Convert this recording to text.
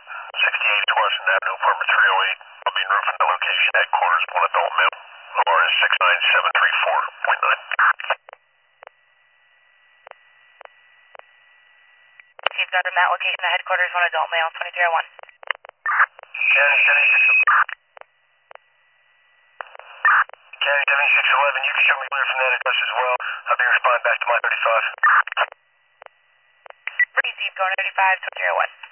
68 Washington Avenue, apartment 308. I'll be in room from the location headquarters, one adult male. OR is 69734.9. Chief Dr. Matt, location at headquarters, one adult male, 2301. County 7611, you can show me clear from that address as well. I'll be responding back to my 35. Pretty deep, going 35, 2301.